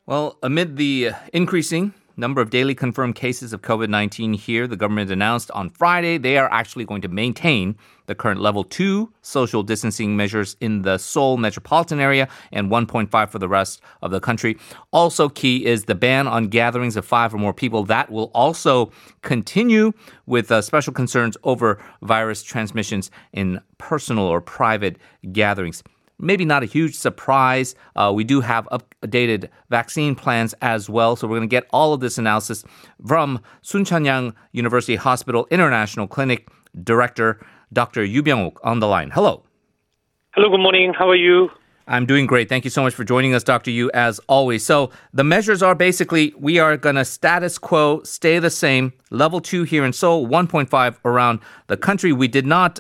Well, amid the increasing number of daily confirmed cases of COVID-19 here, the government announced on Friday they are actually going to maintain the current level 2 social distancing measures in the Seoul metropolitan area and 1.5 for the rest of the country. Also key is the ban on gatherings of 5 or more people. That will also continue with special concerns over virus transmissions in personal or private gatherings. Maybe not a huge surprise. We do have updated vaccine plans as well. So we're going to get all of this analysis from Soonchunhyang University Hospital International Clinic Director, Dr. Yoo Byung-ok on the line. Hello. Hello, good morning. How are you? I'm doing great. Thank you so much for joining us, Dr. Yoo, as always. So the measures are basically, we are going to status quo, stay the same, level 2 here in Seoul, 1.5 around the country. We did not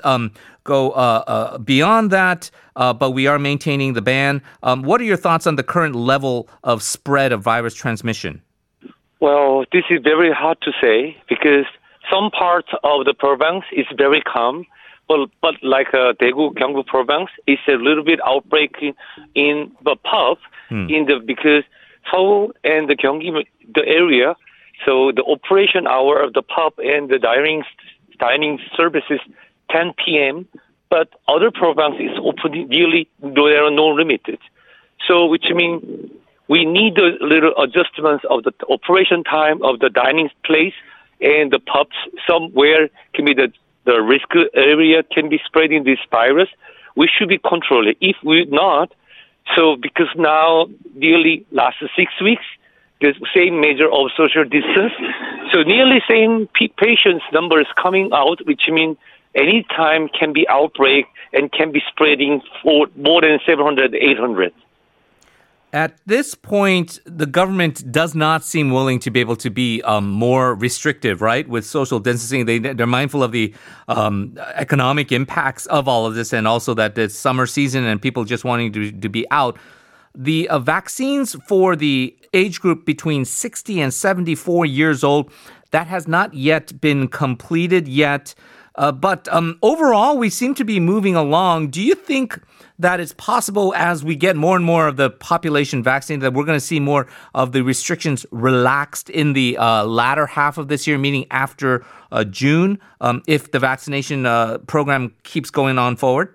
go beyond that, but we are maintaining the ban. What are your thoughts on the current level of spread of virus transmission? Well, this is very hard to say because some parts of the province is very calm. But like Daegu, Gyeongbu province, it's a little bit outbreak in the pub, because Seoul and the Gyeonggi, the area, so the operation hour of the pub and the dining services 10 p.m. But other province is open really, there are no limited. So which means we need a little adjustments of the operation time of the dining place and the pubs. Somewhere can be the risk area can be spreading this virus. We should be controlling. If we're not, so because now nearly last 6 weeks, the same measure of social distance, so nearly same patients numbers coming out, which means any time can be outbreak and can be spreading for more than 700, 800. At this point, the government does not seem willing to be able to be more restrictive, right? With social distancing, they're mindful of the economic impacts of all of this and also that it's summer season and people just wanting to be out. The vaccines for the age group between 60 and 74 years old, that has not yet been completed yet. But overall, we seem to be moving along. Do you think that it's possible as we get more and more of the population vaccinated that we're going to see more of the restrictions relaxed in the latter half of this year, meaning after June, if the vaccination program keeps going on forward?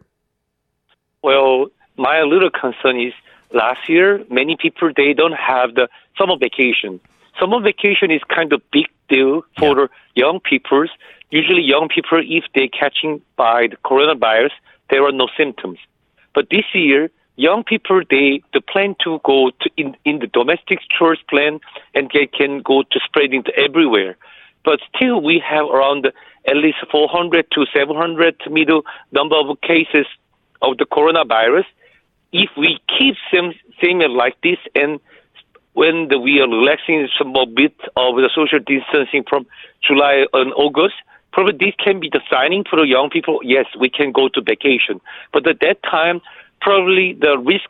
Well, my little concern is last year, many people, they don't have the summer vacation. Summer vacation is kind of big deal for the young people. Usually young people, if they're catching by the coronavirus, there are no symptoms. But this year, young people, they plan to go to in the domestic tourist plan and they can go to spreading to everywhere. But still, we have around at least 400 to 700 middle number of cases of the coronavirus. If we keep same like this and when we are relaxing some more bit of the social distancing from July and August, probably this can be the signing for the young people. Yes, we can go to vacation. But at that time, probably the risk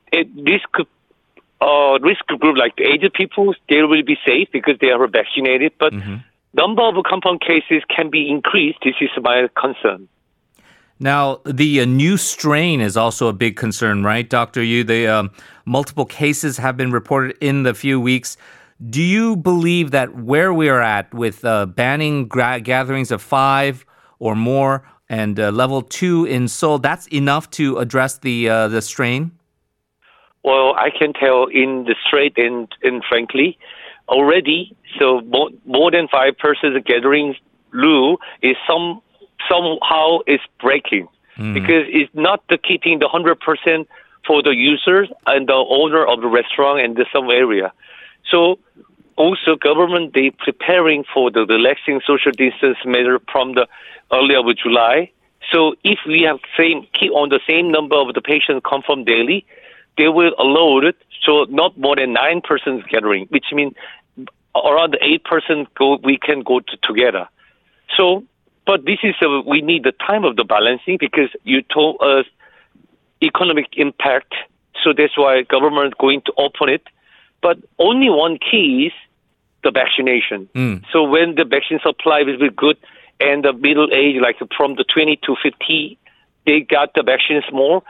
group like the aged people, they will be safe because they are vaccinated. But number of compound cases can be increased. This is my concern. Now, the new strain is also a big concern, right, Dr. Yoo? The multiple cases have been reported in the few weeks. Do you believe that where we are at with banning gatherings of 5 or more and level 2 in Seoul, that's enough to address the strain? Well, I can tell in the straight and frankly, already, so more than 5 persons gathering rule is somehow is breaking because it's not keeping the 100% for the users and the owner of the restaurant and some area. So also government, they preparing for the relaxing social distance measure from the earlier of July. So if we have keep on the same number of the patients confirmed daily, they will allow it. So not more than 9 persons gathering, which means around 8 persons we can go together. So, but this is we need the time of the balancing because you told us economic impact. So that's why government going to open it. But only one key is the vaccination. So when the vaccine supply will be good and the middle age, like from the 20 to 50, they got the vaccines more,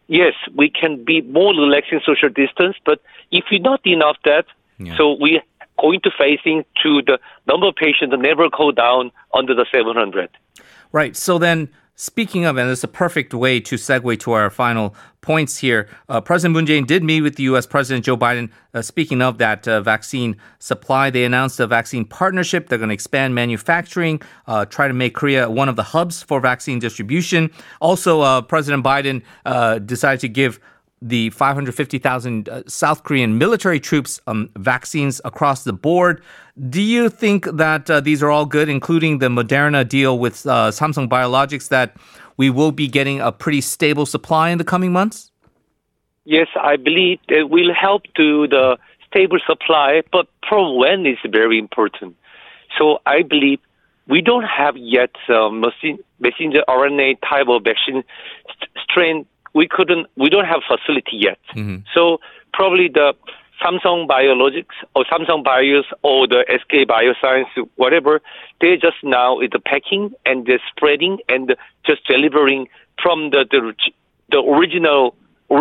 yes, we can be more relaxing social distance, but if we not enough that, so we going to facing to the number of patients that never go down under the 700. Right. So then, speaking of, and it's a perfect way to segue to our final points here, President Moon Jae-in did meet with the U.S. President Joe Biden. Speaking of that vaccine supply, they announced a vaccine partnership. They're going to expand manufacturing, try to make Korea one of the hubs for vaccine distribution. Also, President Biden decided to give the 550,000 South Korean military troops vaccines across the board. Do you think that these are all good, including the Moderna deal with Samsung Biologics, that we will be getting a pretty stable supply in the coming months? Yes, I believe it will help to the stable supply, but from when is very important. So I believe we don't have yet messenger RNA type of vaccine strain. We don't have facility yet. Mm-hmm. So probably the Samsung Biologics or Samsung Bios or the SK Bioscience, whatever, they just now is the packing and the spreading and just delivering from the original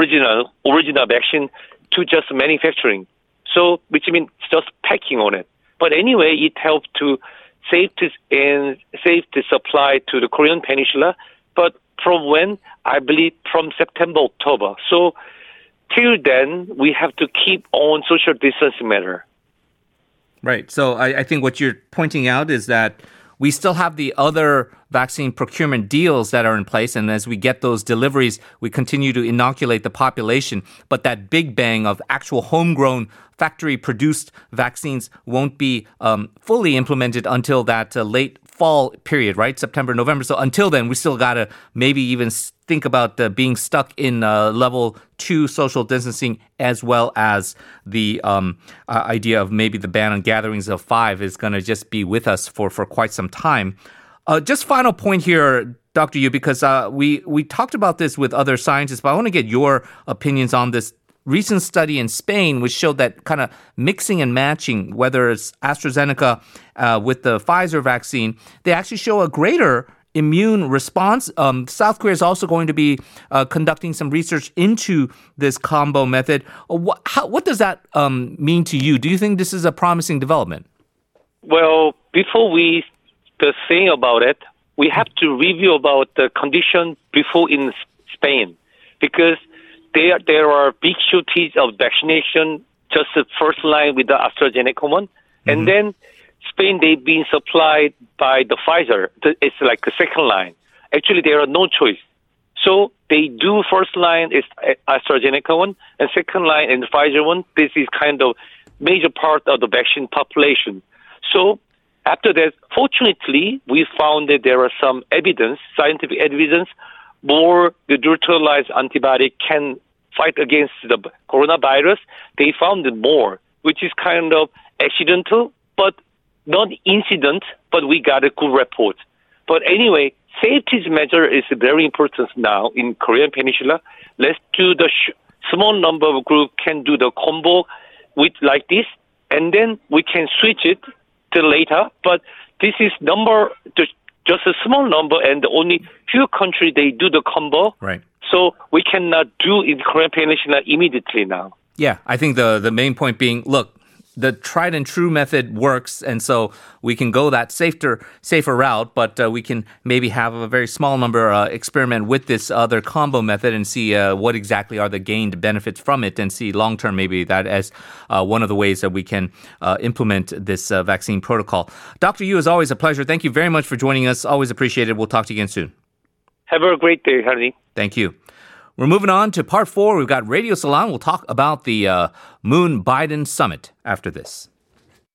vaccine to just manufacturing. So, which means just packing on it. But anyway, it helped to save the supply to the Korean Peninsula. But from when? I believe from September, October. So till then, we have to keep on social distancing measure. Right. So I think what you're pointing out is that we still have the other vaccine procurement deals that are in place. And as we get those deliveries, we continue to inoculate the population. But that big bang of actual homegrown factory-produced vaccines won't be fully implemented until that late fall period, right? September, November. So until then, we still got to maybe even think about being stuck in level 2 social distancing, as well as the idea of maybe the ban on gatherings of 5 is going to just be with us for quite some time. Just final point here, Dr. Yu, because we talked about this with other scientists, but I want to get your opinions on this recent study in Spain, which showed that kind of mixing and matching, whether it's AstraZeneca with the Pfizer vaccine, they actually show a greater immune response. South Korea is also going to be conducting some research into this combo method. What does that mean to you? Do you think this is a promising development? Well, before we think about it, we have to review about the condition before in Spain, because there are big shortage of vaccination, just the first line with the AstraZeneca one. Mm-hmm. And then Spain, they've been supplied by the Pfizer. It's like the second line. Actually, there are no choice. So they do first line is AstraZeneca one, and second line and the Pfizer one. This is kind of major part of the vaccine population. So after that, fortunately, we found that there are some scientific evidence, more the neutralized antibody can fight against the coronavirus. They found it more, which is kind of accidental, but not incident, but we got a good report. But anyway, safety measure is very important now in Korean Peninsula. Let's do the small number of group can do the combo with like this, and then we can switch it to later. But this is just a small number, and only few countries they do the combo. Right. So we cannot do in Korean Peninsula immediately now. Yeah, I think the main point being, look, the tried and true method works, and so we can go that safer route, but we can maybe have a very small number experiment with this other combo method and see what exactly are the gained benefits from it, and see long-term maybe that as one of the ways that we can implement this vaccine protocol. Dr. Yu, is always a pleasure. Thank you very much for joining us. Always appreciate it. We'll talk to you again soon. Have a great day, Hardy. Thank you. We're moving on to part 4. We've got Radio Salon. We'll talk about the Moon-Biden summit after this.